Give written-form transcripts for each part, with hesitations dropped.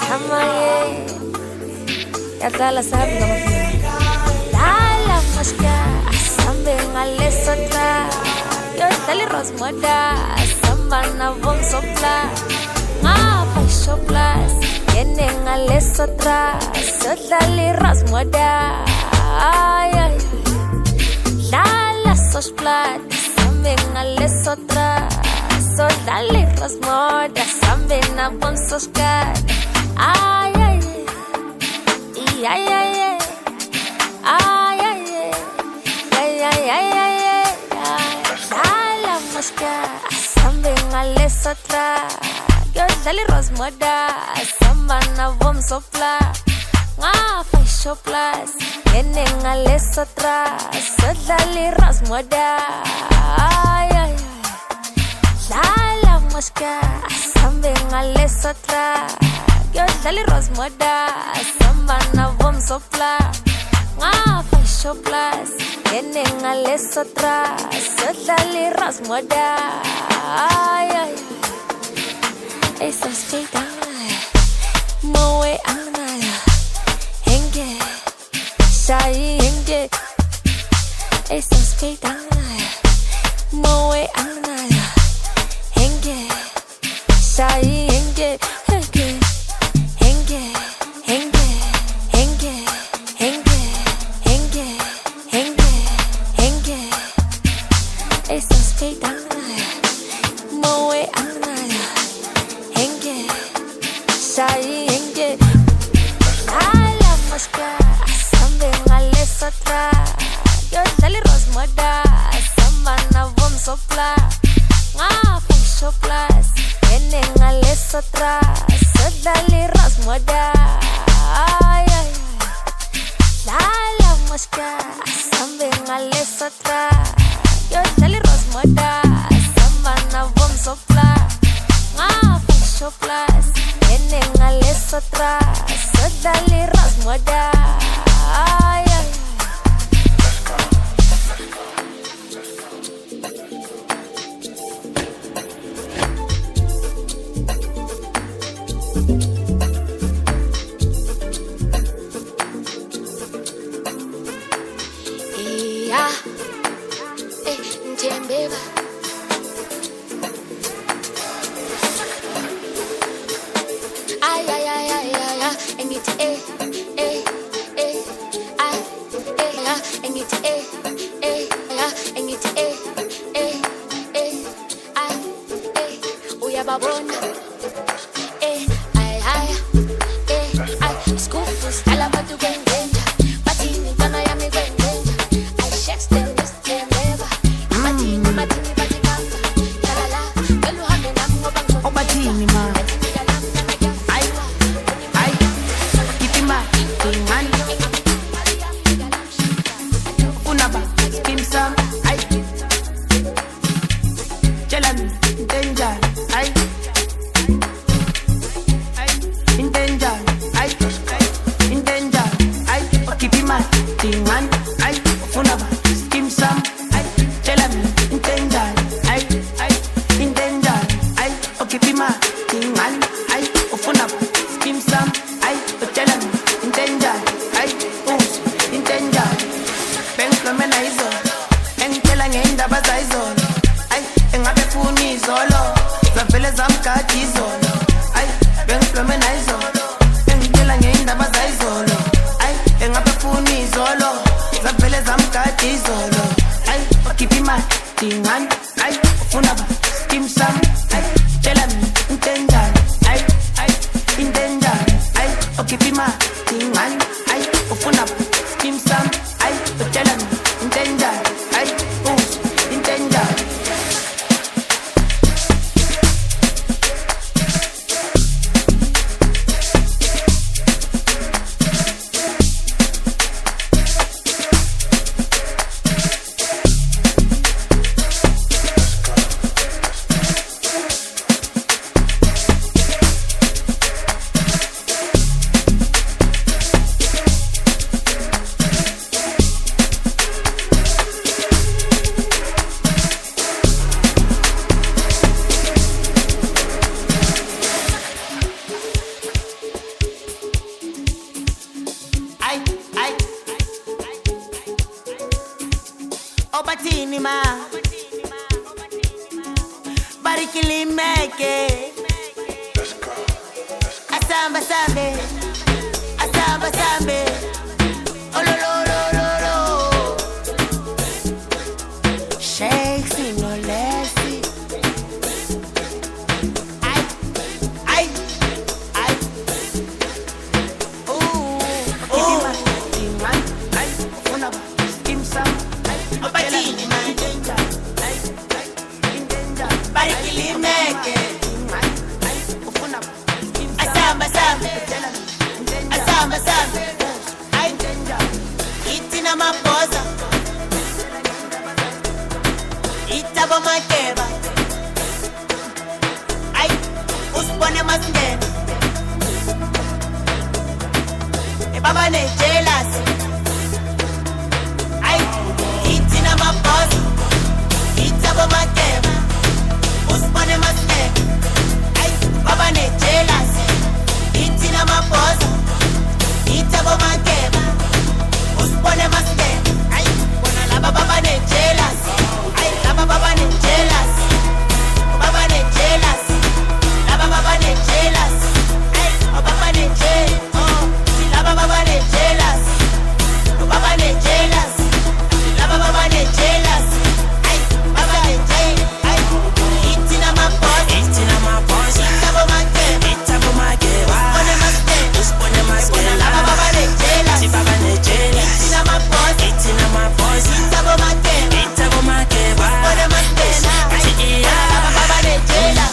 Amaye yadlala sabi ngamafika dala mashka sambe ngale sotra yodali rosmoda samba na vom sopla ngapa shoplas yene ngale sotra sodali rosmoda ay dala sosplat sambe ngale sotra sodali rosmoda sambe na vom soskat ay ay ay ay ay ay ay ay ay dala mashka sambe ngale sotra yodali rosmoda samba na vom sopla ngapa shoplas yene ngale sotra sodali rosmoda ay ay dala mashka sambe ngale sotra yodali rosmoda samba na vom sopla ngapa shoplas yene ngale sotra sodali rosmoda ay ay ay so speak down moe anaya henge shai henge ay so speak down moe anaya henge shai henge henge henge henge henge henge henge henge henge ay so speak down moe anaya henge shai henge ala mashka sambe ngale sotra yodali rosmoda samba na vom sopla ngapa shoplas yene ngale sotra sodali rosmoda ay ay ala mashka sambe ngale sotra yodali rosmoda samba na vom sopla ngapa shoplas yene ngale sotra sodali rosmoda ay ay yeah Njembeba ay ay ay ay ay and it ay and it and it uyababona ay school style about to get danger but in gonna ya me get danger I shake still never matini bati kamba la la kalu hame na ngobango obatini ma ay kitima man unaba skim sam ay jalan danger ay in danger ay in danger ay kitima man ay unaba skim sam ay jalan in danger ay in danger ay kitima man ay unaba skim sam ay jalan in danger ay in danger bengihlomela izolo engitshela ngendaba zayizolo ay engabe funi izolo zavele zamgada izolo ay bengihlomela izolo engitshela ngendaba zayizolo ay engabe funi izolo zavele zamgada izolo ay okhipha imali ngani ay ufuna ba skim sam ay tshela mina intenjani ay intenjani ay okhipha imali ngani ay ufuna ba skim sam ay tshela mina intenjani ay intenjani Kimeke. Asamba sambe. Asamba sambe. Oh lo lo lo lo lo. Shakes in no lessy. Ay. Ooh. Man. Ay. Ufuna ba? Skim sam. Ay. Obatini man. Kimeke. Asamba sambe. Asamba sambe. Ay. Itina mapoza. Itabo makeba. Ay. Usipone masingena. Baba ne jealous. Ay. Itina mapoza. Itabo makeba. Usipone masingena. Ay. Baba ne jealous. Itina mapoza. Itabo makeba. Usipone masingena. Ay. Bona laba baba ne jealous. Ay. Laba baba ne jealous. Baba ne jealous. Laba baba ne jealous. Ay. Baba ne jealous. Oh. Laba baba ne jealous. Baba ne jealous. Laba baba ne jealous. Ay. Baba ne jealous. Ay. Itina mapoza. Itabo makeba. Usipone masingena. Bona laba baba ne jealous. Baba ne jealous. Itina mapoza. Itabo makeba. Usipone masingena. Ay. Laba baba ne jealous.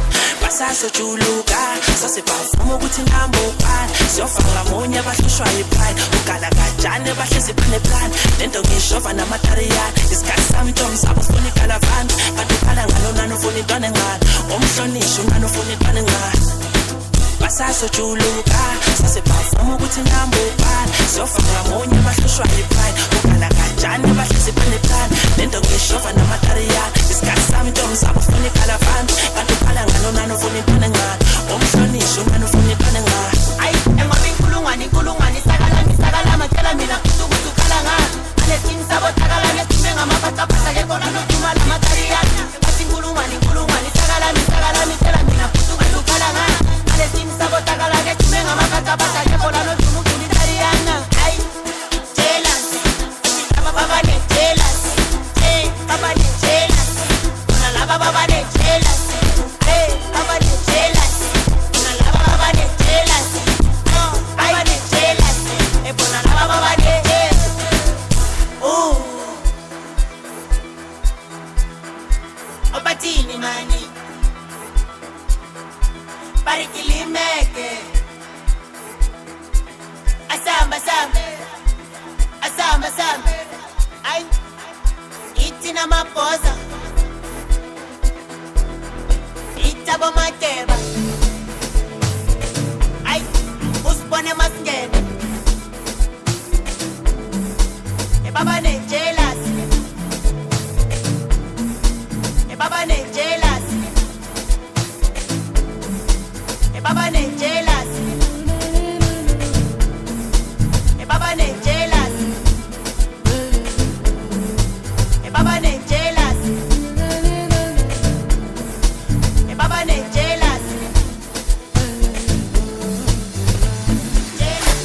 Basasojuluka sasebavuma ukuthi ngambopana siyofaka munye bahlushwa yipride ukala kajane bahlezi paneplan lento ngishova namatariyana isikhathi sami ntombi sabo sifuna ikalavani kanti ukhala ngalo nani ufuna intwana engani omhlonishwa nani ufuna intwana engani basasojuluka sasebavuma ukuthi ngambopana siyofaka munye bahlushwa yipride ukala kajane bahlezi paneplan lento ngishova namatariyana isikhathi sami ntombi sabo sifuna ikalavani kanti ukhala ngalo nani ufuna intwana engani omhlonishwa nani ufuna intwana engani Ay, engoba inkulungwane sakala matshela mina ukuthi ukhala ngani alesini sabo thakala nesime ngamaphathaphatha ke kona noduma lamatariyana bathi inkulungwane sakala mitshela mina ukuthi ukhala ngani alesini sabo thakala nesime ngamaphathaphatha ke kona noduma ulitariyana ay jealous baba ne jealous baba ne jealous bona laba baba ne jealous baba ne jealous bona laba baba ne jealous baba ne jealous bona laba baba ne jealous Obatini mani Barikilimeke Asamba sambe Ay Itina mapoza Itabo makeba Ay Usipone masingena Baba ne jealous Baba ne jealous Baba ne jealous Baba ne jealous Baba ne jealous Baba ne jealous Jealous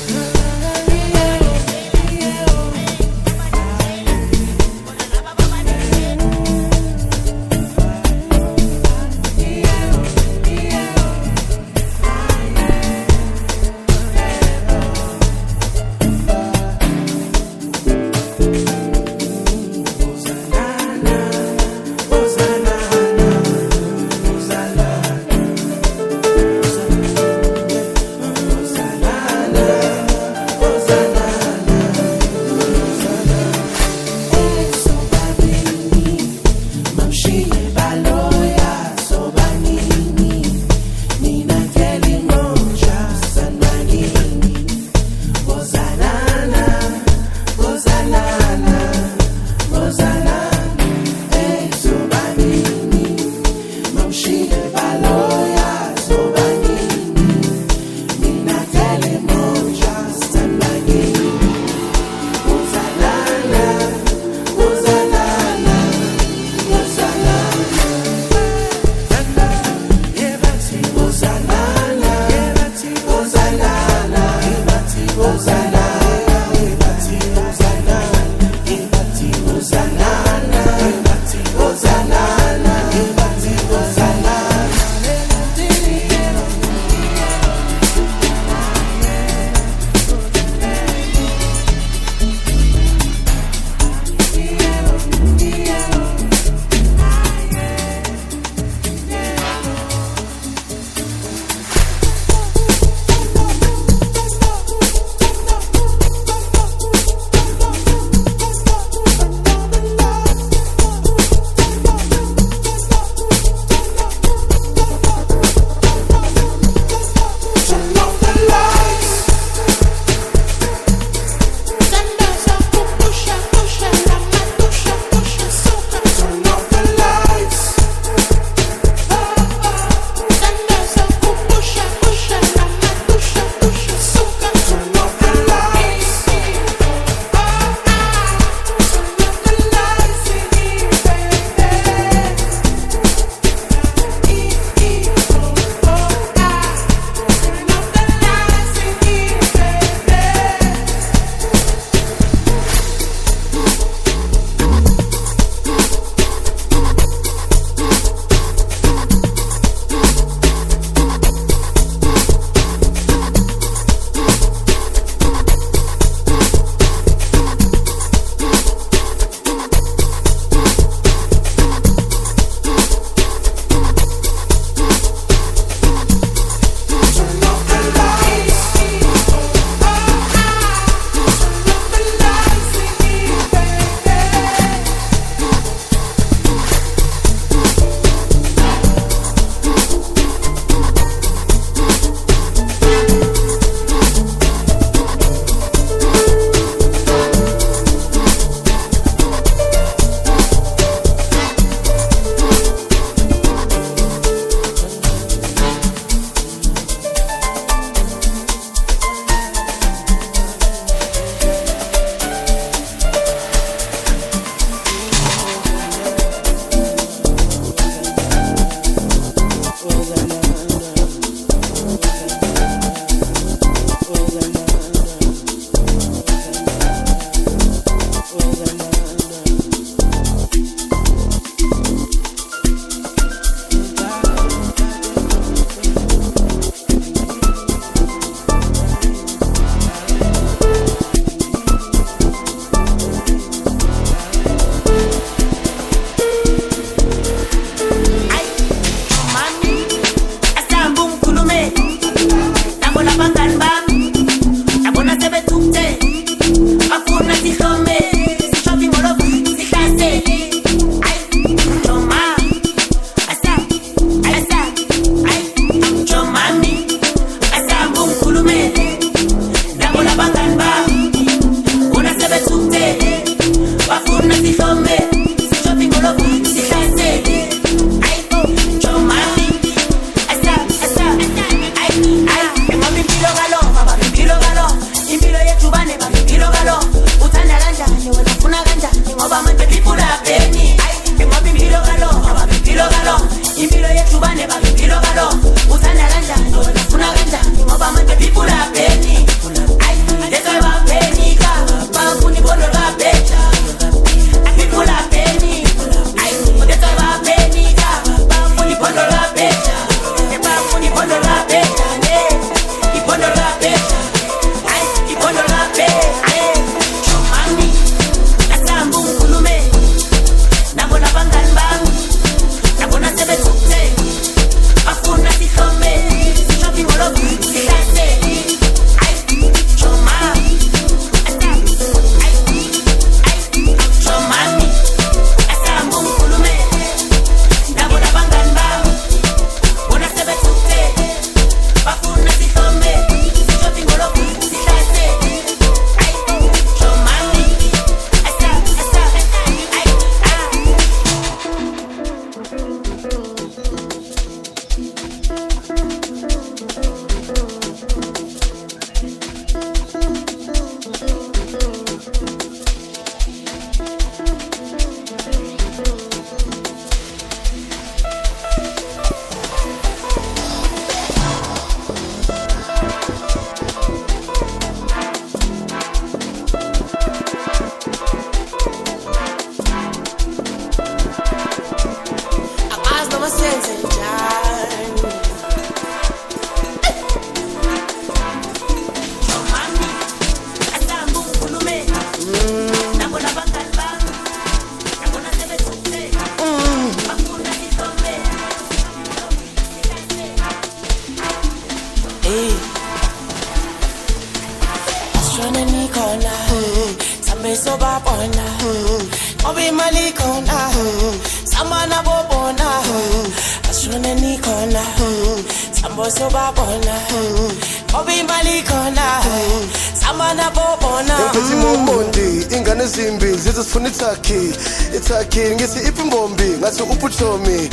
Itaki ngisi ipimbombi ngathi upuchomi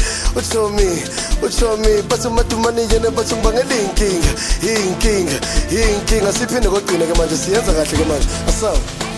uchomi bathi matumani yena bathi ngibangelinkinga inkinga siphinde kogcina ke manje siyenza kahle ke manje asaw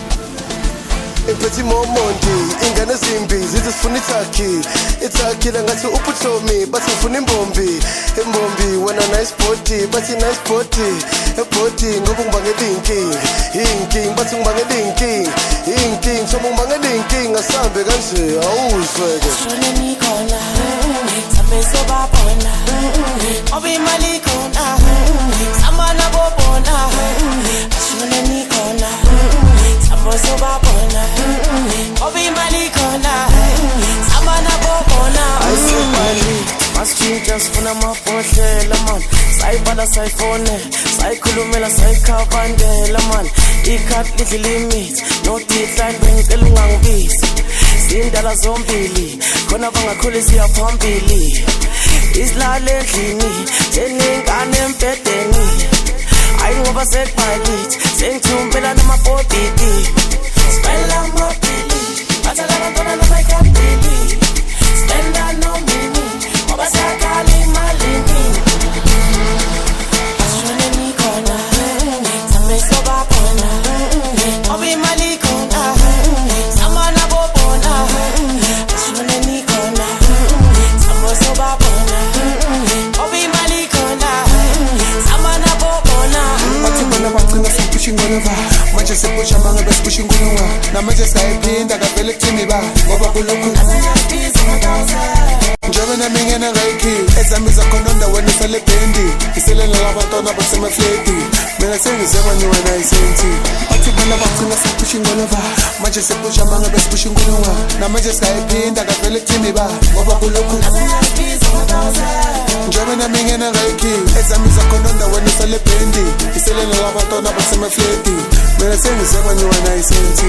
Impeti momonti ingane zimbi zithi sifuna itaki la ngathi upuchomi bathi ufuna imbombi wena nice bathi nice body ngoba ngibangelinkinga bathi ngibangelinkinga somo ngibangelinkinga asambe kanje awuzweke shone nikhona sambe sobabona obi mali khona samana bobona shone nikhona sambe sobabona obi mali khona samana bobona Masichinja sifuna amabhodlela man sayibala sayifone sayikhulumela sayikhavandela man ikhathi lidla limit no decline bengicela ungangibisi sindala zombili khona bangakhulisa yaphambili isilale endlini seningane empedeni ayi ngoba sekubhalithi sengithumbela namabhodidi sibela amabili bathala abantwana nabayikhaphili spenda no mini ngoba sakhala imalini ashone nikhona sambe sobabona obi imali khona samana bobona ashone nikhona sambe sobabona obi imali khona samana bobona bathi bona bagcina sipusha ingolova manje sipusha manje besipusha ingolova namanje sayiphinda kavele kuthini ba ngoba kulokhu njengoba nami ngena ngayikhi ezami zakhona ndaweni isele bendi iselela labantwana basemafleti mina mina sengizekwa nyiwe nayisenthi bathi bona bagcina sepusha ingolova manje sepusha manga besipusha inkulungwa namanje sayiphinda kavele kuthini ba ngoba kulokhu njengoba nami ngena ngayikhi ezami zakhona ndaweni iselebhendi iselele labantwana basemafleti mina sengizekwa nyiwe nayisenthi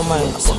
compromise.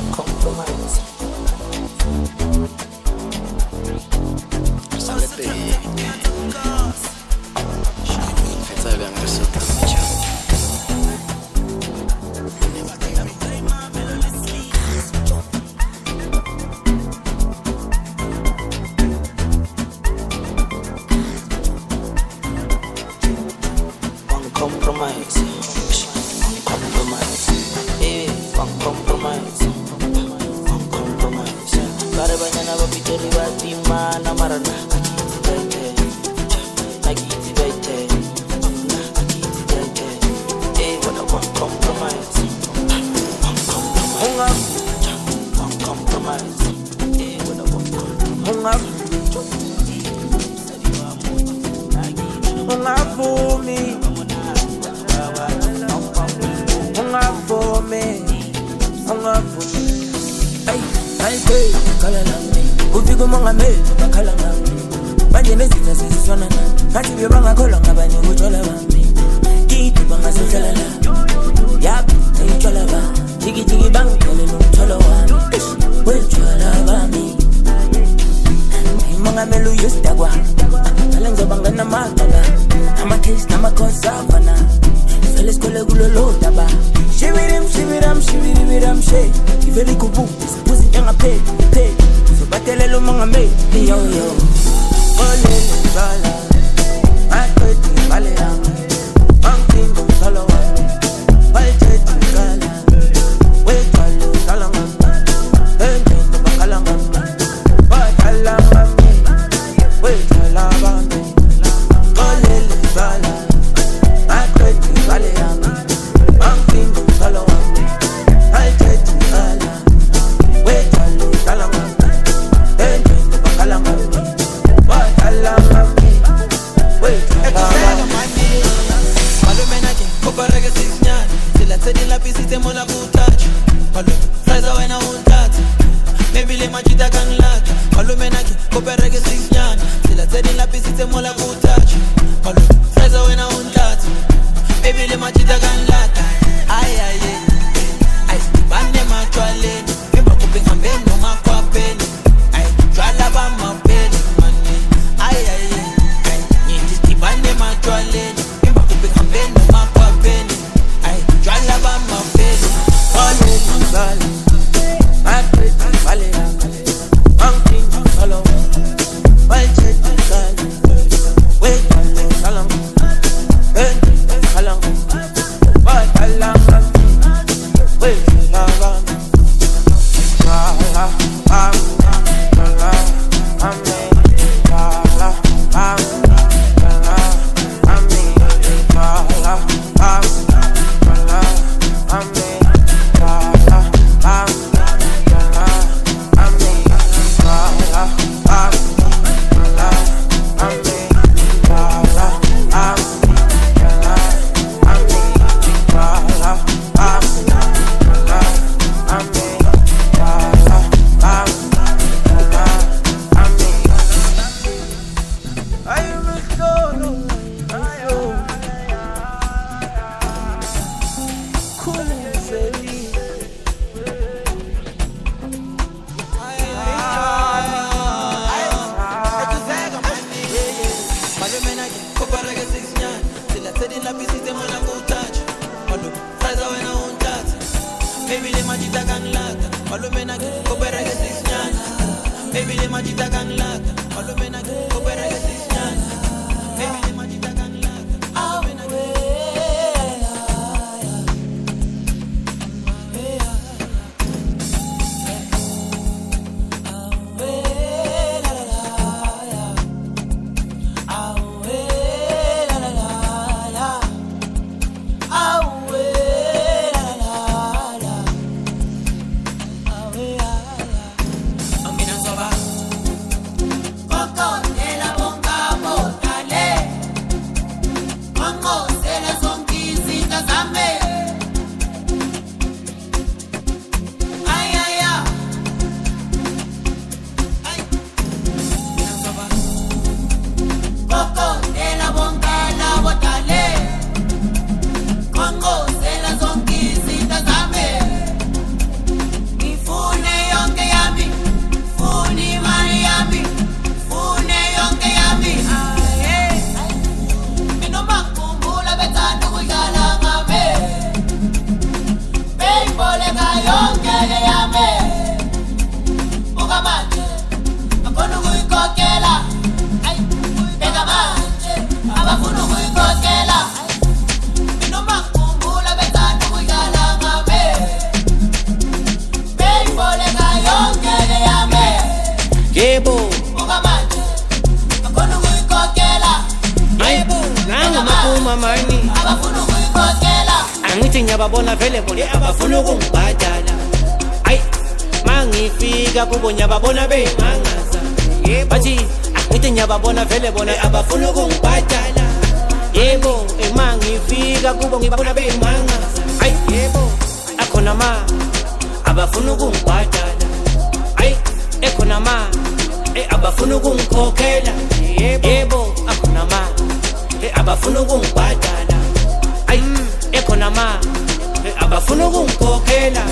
ngiyababona vele bona abafuna ukungibhadala ayi mangifika kubo ngiyababona beyimangaza bathi ngithi ngiyababona vele bona abafuna ukungibhadala yebo mangifika kubo ngiyababona beyimangaza ayi yebo akhona ma abafuna ukungibhadala ayi ekhona ma abafuna ukungikhokhela yebo akhona ma abafuna ukungibhadala ayi ekhona ma abafuna ukungikhokhela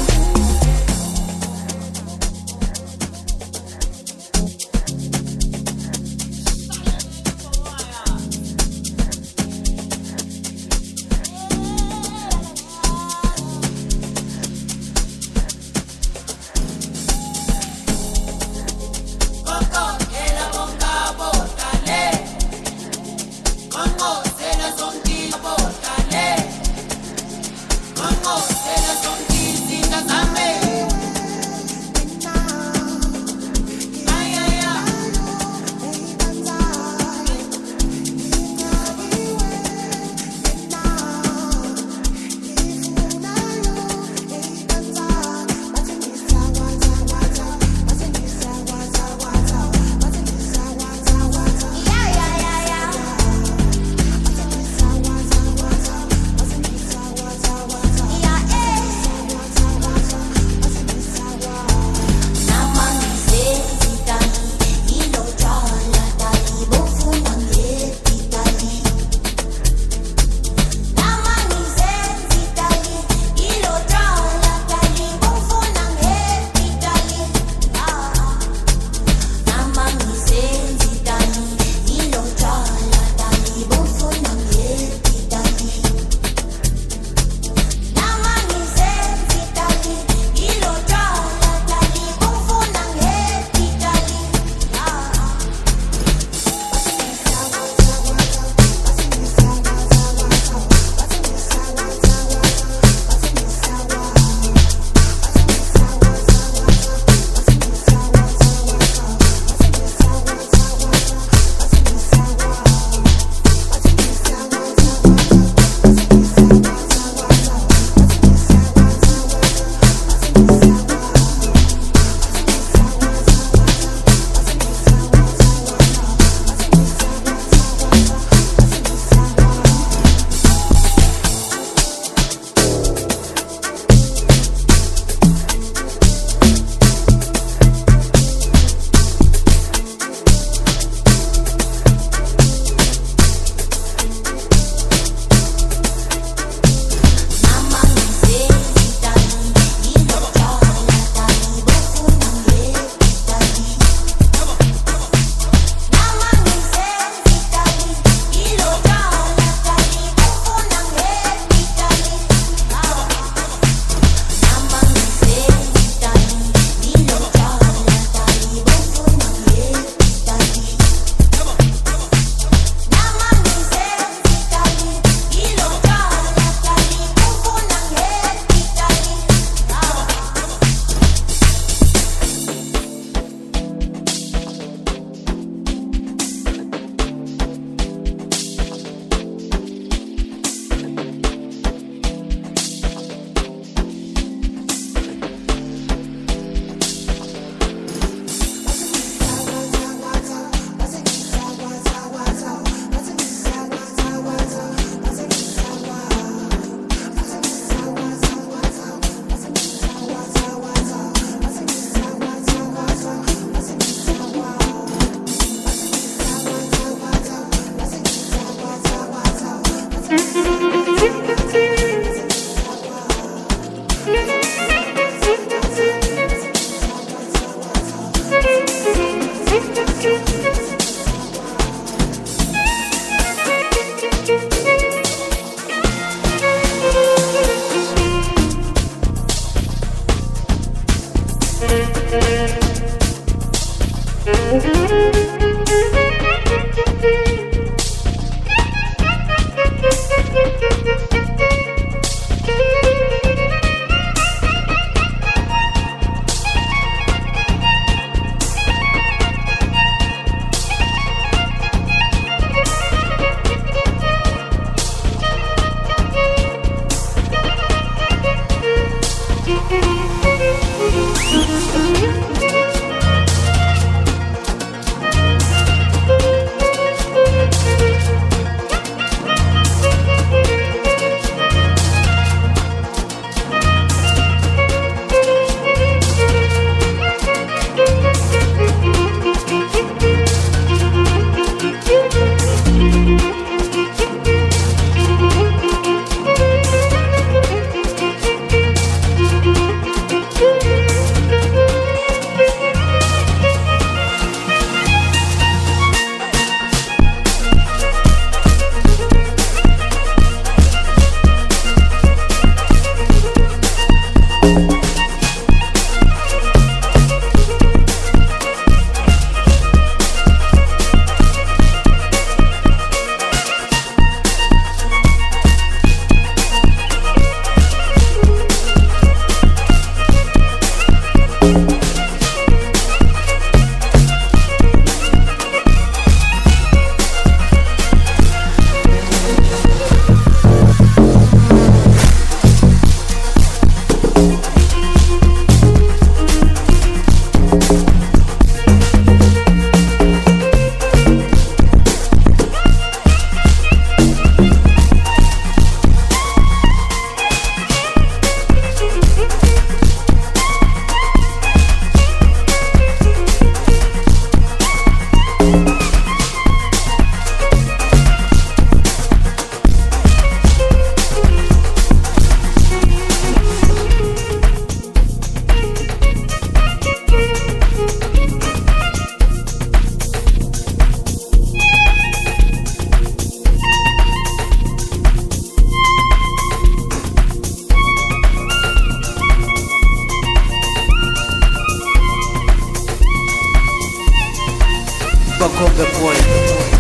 Conga boy.